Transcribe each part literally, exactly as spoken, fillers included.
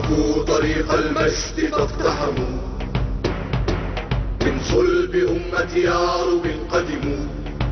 صاغوا طريق المجد فاقتحموا، من صلب أمة يعرب قدموا،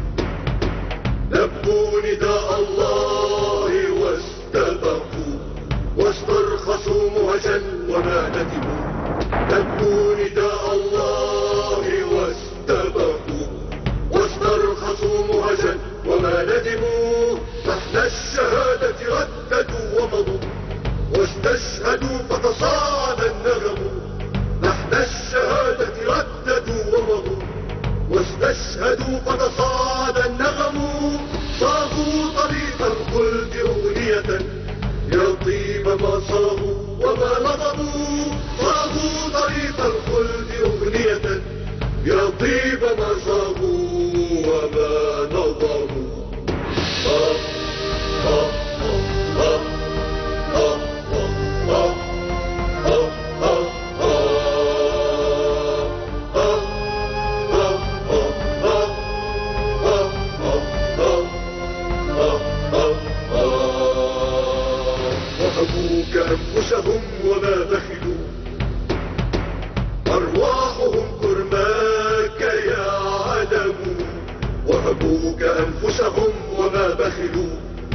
لبوا نداء الله واستبقوا، واسترخصوا مهجا وما ندموا. لبوا نداء الله واستبقوا، واسترخصوا مهجا وما ندموا. تحت الشهادة رددوا ومضوا، واستشهدوا فتصاعد النغم. تحت الشهادة رددوا ومضوا، واستشهدوا فتصاعد النغم. صاغوا طريق الخلد أغنية، يا طيب ما صاغوا وما نظموا. صاغوا طريق الخلد أغنية، يا طيب ما صاغوا وما نظموا. آه آه آه آه آه آه آه وهبوك أنفسهم وما بخلوا، أرواحهم كرماك يا علم. وهبوك أنفسهم وما بخلوا،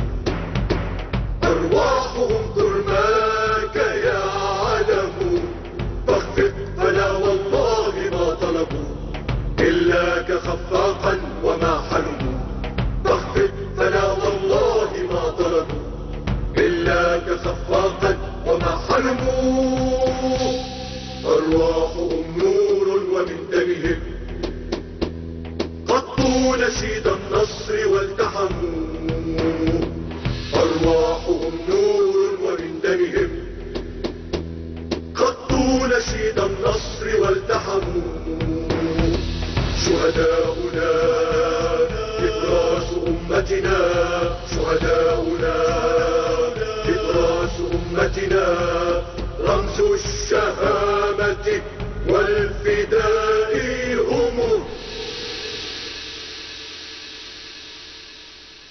أرواحهم كرماك يا علم. فاخفق فلا والله ما طلبوا، إلاك خفاقا وما حلموا. فاخفق فلا والله ما طلبوا، إلاك خفاقا وما حلموا. أرواحهم نور ومن دمهم قطوا نشيد النصر والتحموا. أرواحهم نور ومن دمهم قطوا نشيد النصر والتحموا. شهداؤنا إبراز أمتنا، شهداؤنا إبراز أمتنا، رمز الشهادة